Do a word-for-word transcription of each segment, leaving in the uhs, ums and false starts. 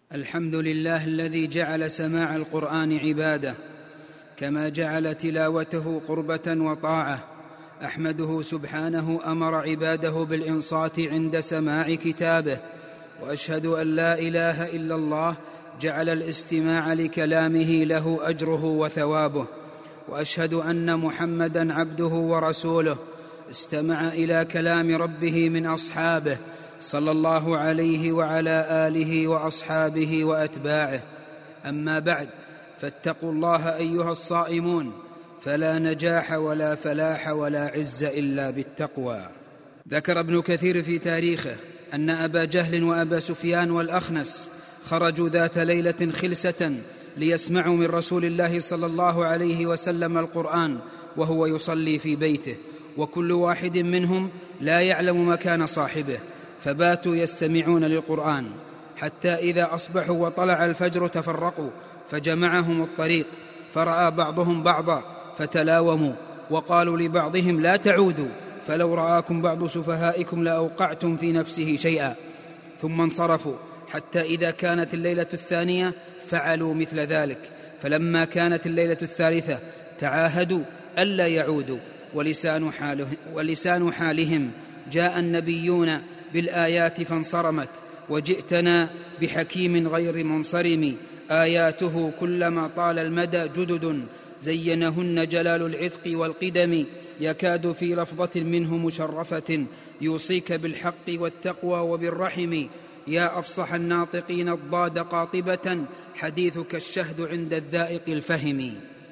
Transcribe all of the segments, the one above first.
الحمد لله الذي جعل سماع القرآن عبادة كما جعل تلاوته قربة وطاعة. أحمده سبحانه أمر عباده بالإنصات عند سماع كتابه، وأشهد أن لا إله إلا الله جعل الاستماع لكلامه له أجره وثوابه، وأشهد أن محمدًا عبده ورسوله استمع إلى كلام ربه من أصحابه صلى الله عليه وعلى آله وأصحابه وأتباعه. أما بعد، فاتقوا الله أيها الصائمون، فلا نجاح ولا فلاح ولا عز إلا بالتقوى. ذكر ابن كثير في تاريخه أن أبا جهل وأبا سفيان والأخنس خرجوا ذات ليلة خلسة ليسمعوا من رسول الله صلى الله عليه وسلم القرآن وهو يصلي في بيته، وكل واحد منهم لا يعلم مكان صاحبه، فباتوا يستمعون للقرآن حتى إذا أصبحوا وطلع الفجر تفرقوا، فجمعهم الطريق، فرأى بعضهم بعضا فتلاوموا وقالوا لبعضهم لا تعودوا، فلو رآكم بعض سفهائكم لأوقعتم في نفسه شيئا. ثم انصرفوا حتى إذا كانت الليلة الثانية فعلوا مثل ذلك، فلما كانت الليلة الثالثة تعاهدوا ألا يعودوا، ولسان, حاله ولسان حالهم جاء النبيون بالآيات فانصرمت، وجئتنا بحكيم غير منصرم، آياته كلما طال المدى جدد، زينهن جلال العتق والقدم، يكاد في لفظة منه مشرفة يوصيك بالحق والتقوى وبالرحم، يا أفصح الناطقين الضاد قاطبة، حديثك الشهد عند الذائق الفهم.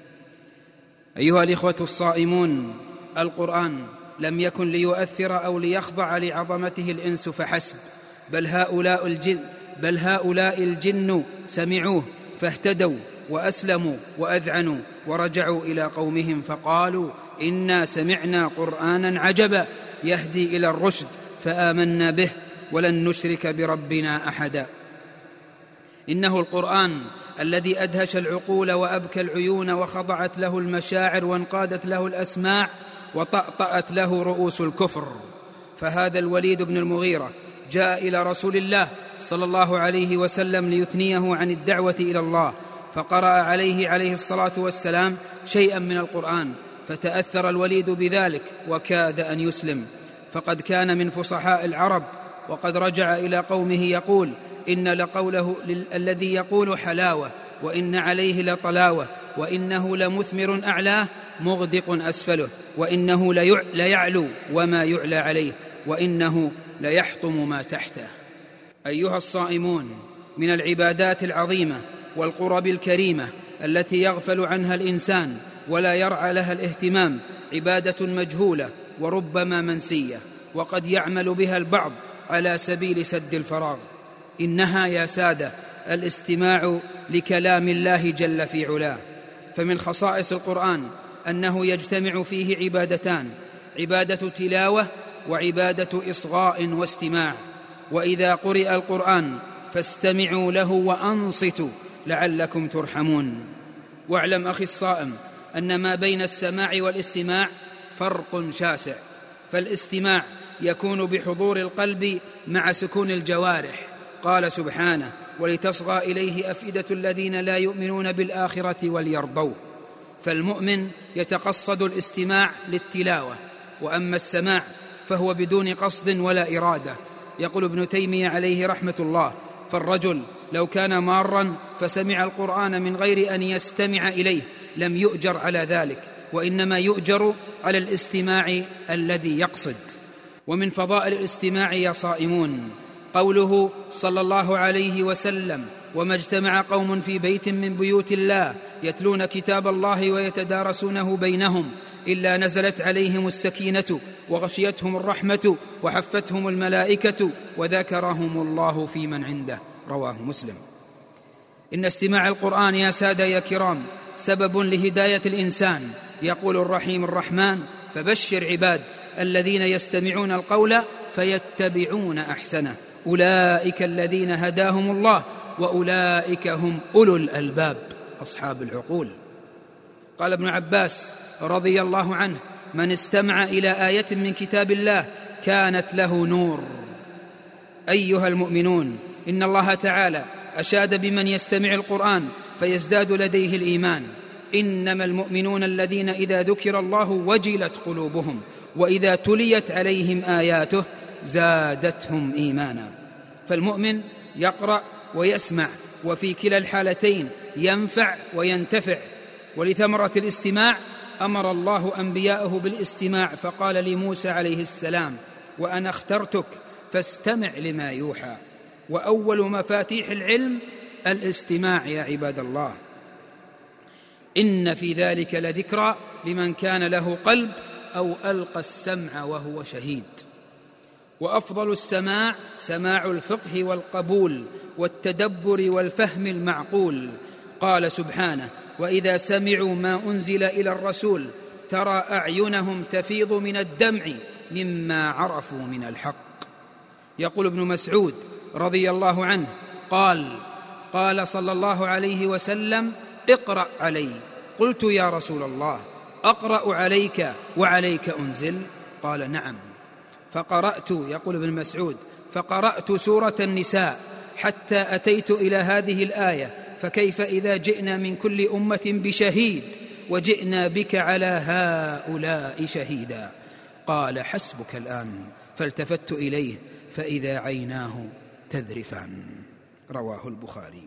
أيها الإخوة الصائمون، القرآن لم يكن ليؤثر أو ليخضع لعظمته الإنس فحسب، بل هؤلاء الجن, بل هؤلاء الجن سمعوه فاهتدوا وأسلموا وأذعنوا، ورجعوا إلى قومهم فقالوا إنا سمعنا قرآنا عجبا يهدي إلى الرشد فآمنا به ولن نشرك بربنا أحدا. إنه القرآن الذي أدهش العقول وأبكى العيون، وخضعت له المشاعر وانقادت له الأسماع وطأطأت له رؤوس الكفر. فهذا الوليد بن المغيرة جاء إلى رسول الله صلى الله عليه وسلم ليثنيه عن الدعوة إلى الله، فقرأ عليه عليه الصلاة والسلام شيئا من القرآن، فتأثر الوليد بذلك وكاد أن يسلم، فقد كان من فصحاء العرب، وقد رجع إلى قومه يقول إن لقوله الذي يقول حلاوة، وإن عليه لطلاوة، وإنه لمثمر أعلاه مغدق أسفله، وإنه ليعلو وما يعلى عليه، وإنه ليحطم ما تحته. أيها الصائمون، من العبادات العظيمة والقرب الكريمة التي يغفل عنها الإنسان ولا يرعى لها الاهتمام عبادة مجهولة وربما منسية، وقد يعمل بها البعض على سبيل سد الفراغ. إنها يا سادة الاستماع لكلام الله جل في علاه. فمن خصائص القرآن أنه يجتمع فيه عبادتان: عبادة تلاوة وعبادة إصغاء واستماع. وإذا قرئ القرآن فاستمعوا له وأنصتوا لعلكم ترحمون. واعلم أخي الصائم أن ما بين السماع والاستماع فرق شاسع، فالاستماع يكون بحضور القلب مع سكون الجوارح، قال سبحانه ولتصغى إليه أفئدة الذين لا يؤمنون بالآخرة وليرضوه. فالمؤمن يتقصد الاستماع للتلاوة، وأما السماع فهو بدون قصد ولا إرادة. يقول ابن تيمية عليه رحمة الله: فالرجل لو كان مارا فسمع القرآن من غير أن يستمع إليه لم يؤجر على ذلك، وإنما يؤجر على الاستماع الذي يقصد. ومن فضائل الاستماع يا صائمون قوله صلى الله عليه وسلم: وما اجتمع قوم في بيت من بيوت الله يتلون كتاب الله ويتدارسونه بينهم إلا نزلت عليهم السكينة وغشيتهم الرحمة وحفتهم الملائكة وذكرهم الله في من عنده، رواه مسلم. إن استماع القرآن يا سادة يا كرام سبب لهداية الإنسان. يقول الرحيم الرحمن: فبشر عباد الذين يستمعون القول فيتبعون أحسنه، أولئك الذين هداهم الله وأولئك هم أولو الألباب، أصحاب العقول. قال ابن عباس رضي الله عنه: من استمع إلى آية من كتاب الله كانت له نور. أيها المؤمنون، إن الله تعالى أشاد بمن يستمع القرآن فيزداد لديه الإيمان: إنما المؤمنون الذين إذا ذكر الله وجلت قلوبهم وإذا تليت عليهم آياته زادتهم إيمانا. فالمؤمن يقرأ ويسمع، وفي كلا الحالتين ينفع وينتفع. ولثمرة الاستماع أمر الله أنبياءه بالاستماع، فقال لموسى عليه السلام: وأنا اخترتك فاستمع لما يوحى. وأول مفاتيح العلم الاستماع يا عباد الله. إن في ذلك لذكرى لمن كان له قلب أو ألقى السمع وهو شهيد. وأفضل السماع سماع الفقه والقبول والتدبر والفهم المعقول. قال سبحانه: وإذا سمعوا ما أنزل إلى الرسول ترى أعينهم تفيض من الدمع مما عرفوا من الحق. يقول ابن مسعود رضي الله عنه قال قال صلى الله عليه وسلم: اقرأ علي. قلت: يا رسول الله، أقرأ عليك وعليك أنزل؟ قال: نعم. فقرأت، يقول ابن مسعود، فقرأت سورة النساء حتى أتيت إلى هذه الآية: فكيف إذا جئنا من كل أمة بشهيد وجئنا بك على هؤلاء شهيدا. قال: حسبك الآن. فالتفت إليه فإذا عيناه تذرفان. رواه البخاري.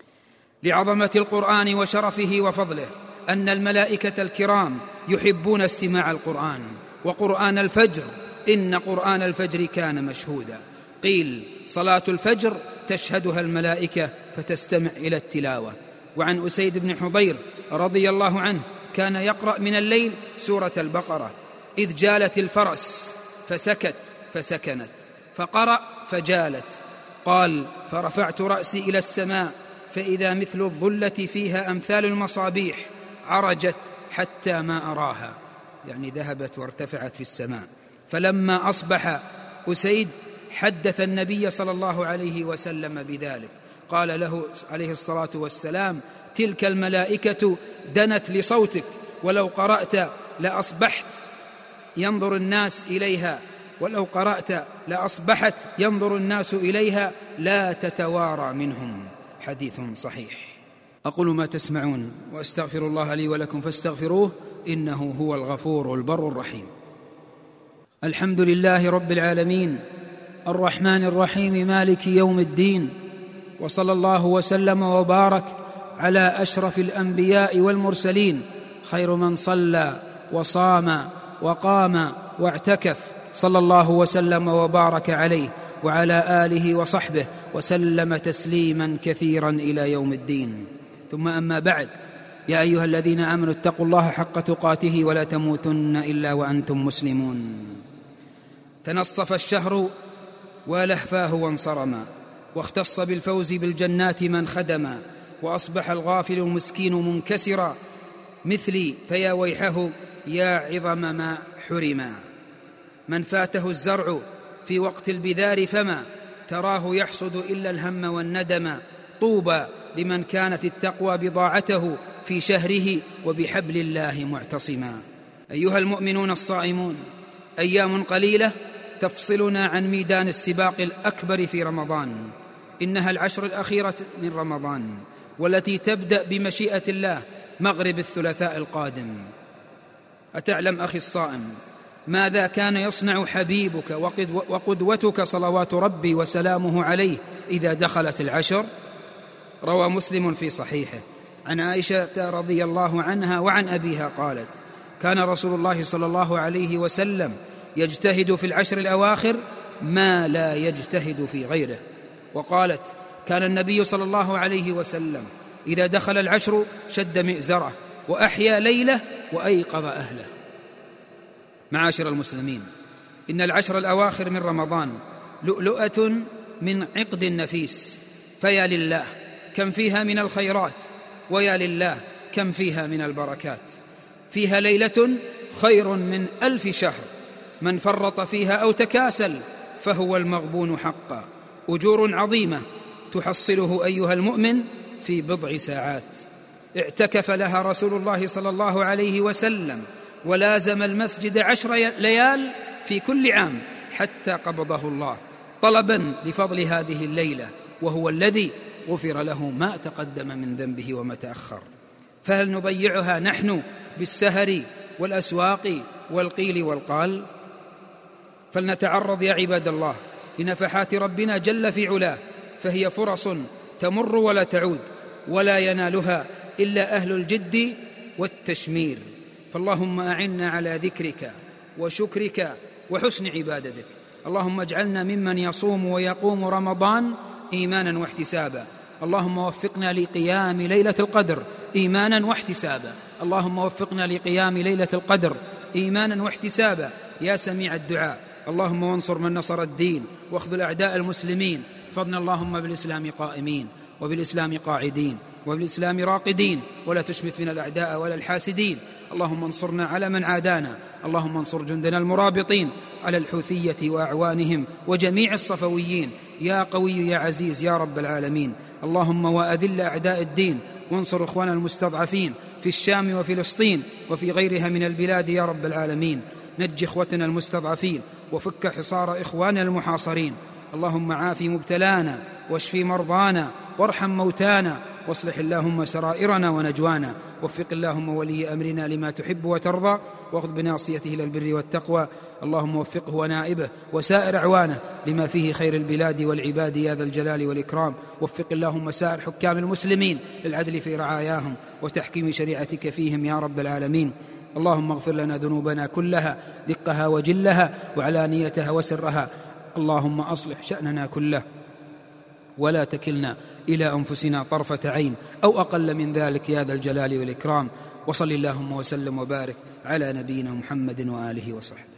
لعظمة القرآن وشرفه وفضله أن الملائكة الكرام يحبون استماع القرآن. وقرآن الفجر، إن قرآن الفجر كان مشهودا. قيل: صلاة الفجر تشهدها الملائكة فتستمع إلى التلاوة. وعن أسيد بن حضير رضي الله عنه كان يقرأ من الليل سورة البقرة: إذ جالت الفرس فسكت فسكنت، فقرأ فجالت. قال: فرفعت رأسي إلى السماء فإذا مثل الظلة فيها أمثال المصابيح عرجت حتى ما أراها، يعني ذهبت وارتفعت في السماء. فلما أصبح أسيد حدث النبي صلى الله عليه وسلم بذلك. قال له عليه الصلاة والسلام: تلك الملائكة دنت لصوتك، ولو قرأت لأصبحت ينظر الناس إليها ولو قرأت لأصبحت ينظر الناس إليها لا تتوارى منهم. حديث صحيح. أقول ما تسمعون وأستغفر الله لي ولكم فاستغفروه إنه هو الغفور البر الرحيم. الحمد لله رب العالمين الرحمن الرحيم مالك يوم الدين، وصلى الله وسلم وبارك على أشرف الأنبياء والمرسلين، خير من صلى وصام وقام واعتكف، صلى الله وسلم وبارك عليه وعلى آله وصحبه وسلم تسليما كثيرا إلى يوم الدين. ثم أما بعد، يا أيها الذين آمنوا اتقوا الله حق تقاته ولا تموتن إلا وأنتم مسلمون. تنصف الشهر ولهفاه وانصرما، واختص بالفوز بالجنات من خدما، وأصبح الغافل المسكين منكسرا مثلي، فيا ويحه يا عظم ما حرما. من فاته الزرع في وقت البذار فما تراه يحصد إلا الهم والندم. طوبى لمن كانت التقوى بضاعته في شهره وبحبل الله معتصما. أيها المؤمنون الصائمون، أيام قليلة تفصلنا عن ميدان السباق الأكبر في رمضان. إنها العشر الأخيرة من رمضان، والتي تبدأ بمشيئة الله مغرب الثلاثاء القادم. أتعلم أخي الصائم ماذا كان يصنع حبيبك وقدوتك صلوات ربي وسلامه عليه إذا دخلت العشر؟ روى مسلم في صحيحه عن عائشة رضي الله عنها وعن أبيها قالت: كان رسول الله صلى الله عليه وسلم يجتهد في العشر الأواخر ما لا يجتهد في غيره. وقالت: كان النبي صلى الله عليه وسلم إذا دخل العشر شد مئزره وأحيا ليله وأيقظ أهله. معاشر المسلمين، إن العشر الأواخر من رمضان لؤلؤة من عقد نفيس، فيا لله كم فيها من الخيرات، ويا لله كم فيها من البركات. فيها ليلة خير من ألف شهر، من فرط فيها أو تكاسل فهو المغبون حقا. أجور عظيمة تحصله أيها المؤمن في بضع ساعات. اعتكف لها رسول الله صلى الله عليه وسلم ولازم المسجد عشر ليال في كل عام حتى قبضه الله، طلبا لفضل هذه الليلة، وهو الذي غفر له ما تقدم من ذنبه وما تأخر. فهل نضيعها نحن بالسهر والأسواق والقيل والقال؟ فلنتعرض يا عباد الله لنفحات ربنا جل في علاه، فهي فرص تمر ولا تعود، ولا ينالها إلا أهل الجد والتشمير. فاللهم أعنا على ذكرك وشكرك وحسن عبادتك. اللهم اجعلنا ممن يصوم ويقوم رمضان إيمانا واحتسابا. اللهم وفقنا لقيام ليلة القدر إيمانا واحتسابا. اللهم وفقنا لقيام ليلة القدر إيمانا واحتسابا يا سميع الدعاء. اللهم وانصر من نصر الدين واخذل أعداء المسلمين. احفظنا اللهم بالإسلام قائمين وبالإسلام قاعدين وبالإسلام راقدين، ولا تشمت من الأعداء ولا الحاسدين. اللهم انصرنا على من عادانا. اللهم انصر جندنا المرابطين على الحوثية وأعوانهم وجميع الصفويين يا قوي يا عزيز يا رب العالمين. اللهم وأذل أعداء الدين وانصر إخواننا المستضعفين في الشام وفلسطين وفي غيرها من البلاد يا رب العالمين. نج إخوتنا المستضعفين وفك حصار إخواننا المحاصرين. اللهم عافي مبتلانا واشفي مرضانا وارحم موتانا واصلح اللهم سرائرنا ونجوانا. وفق اللهم ولي أمرنا لما تحب وترضى، واخذ بناصيته إلى البر والتقوى. اللهم وفقه ونائبه وسائر أعوانه لما فيه خير البلاد والعباد يا ذا الجلال والإكرام. وفق اللهم سائر حكام المسلمين للعدل في رعاياهم وتحكيم شريعتك فيهم يا رب العالمين. اللهم اغفر لنا ذنوبنا كلها دقها وجلها وعلانيتها وسرها. اللهم أصلح شأننا كله ولا تكلنا إلى أنفسنا طرفة عين أو أقل من ذلك يا ذا الجلال والإكرام. وصل اللهم وسلم وبارك على نبينا محمد وآله وصحبه.